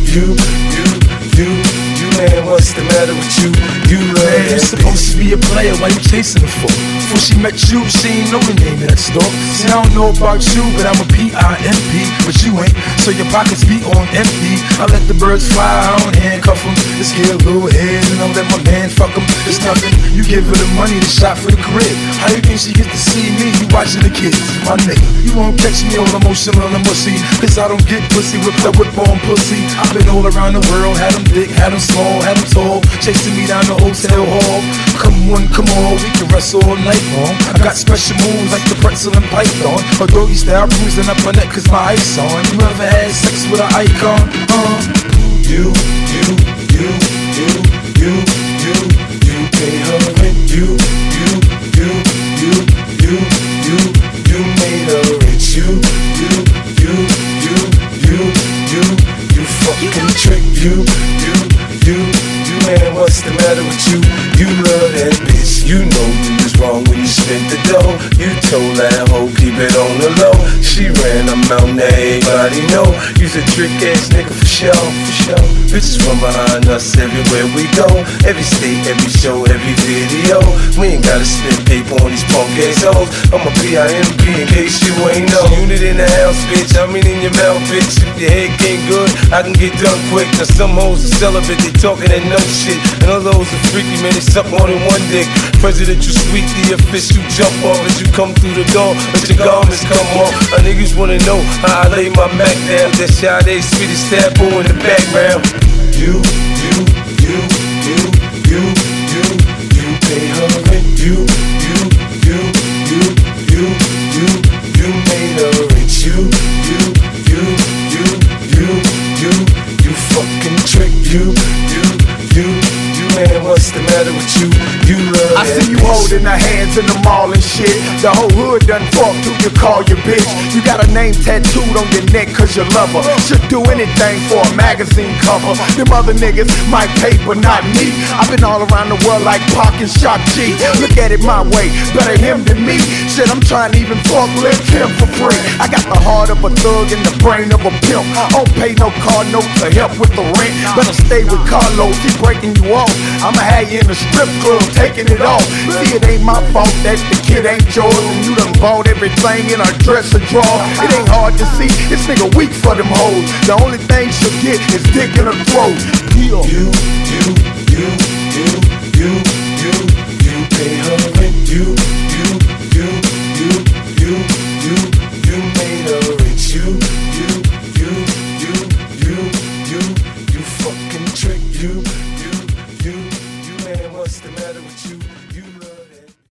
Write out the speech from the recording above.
Man, what's the matter with you? You love Man, you're supposed to be a player, why you chasing her for? Before she met you, she ain't know the name of that store. See, I don't know about you, but I'm a P-I-M-P, but you ain't, so your pockets be on empty. I let the birds fly, I don't handcuff them. Just get a little head and I'll let my man fuck them. It's nothing, you give her the money, the shot for the crib. How you think she gets to see me? You watching the kids, my nigga. You won't catch me all emotional and mushy, cause I don't get pussy with that whip on pussy. I've been all around the world, had them thick, had them small, had them tall, chasing me down the hotel hall. Come on, come on, we can wrestle all night long. I got special moves like the pretzel and python, or doggy style bruising up my neck cause my ice on. You ever had sex with an icon? You pay her rent. You made her rich. You fucking trick. Man, what's the matter with you? You love that bitch. You know you was wrong when you spent the dough. You told that hoe keep it on the low. She ran a mountain that everybody know. You's a trick ass nigga for sure. Bitches from behind us everywhere we go. Every state, every show, every video. We ain't gotta spend paper on these punk ass hoes. I'm a P-I-M-P in case you ain't know. Unit in the house, bitch. I mean in your mouth, bitch. If your head ain't good, I can get done quick. Now some hoes are celibate, they talking that nut shit. And all those are freaky, man, they suck more than one dick. Presidential suite, the official jump off as you come through the door. Let your garments come off. Niggas wanna know how I lay my Mac down. That Sade sweetest taboo in the background. You pay her rent. You made her rich. You fucking trick. Man, what's the matter with you? You love I see you holding her hands in the mall and shit. The whole hood done fucked who you call your bitch. You got a name tattooed on your neck cause you love her. Should do anything for a magazine cover. Them other niggas might pay but not me. I've been all around the world like Pac and Shock G. Look at it my way, better him than me. Shit, I'm trying to even fuck lift him for free. I got the heart of a thug and the brain of a pimp. Don't pay no car notes or help with the rent. Better stay with Carlos, he breaking you off. I'ma have you in the strip club taking it off. See, it ain't my fault that the kid ain't yours, and you done bought everything in a dresser drawer. It ain't hard to see, this nigga weak for them hoes. The only thing she'll get is dick in her throat. You pay her rent. You made her rich. You fucking trick. Man, what's the matter with you? You love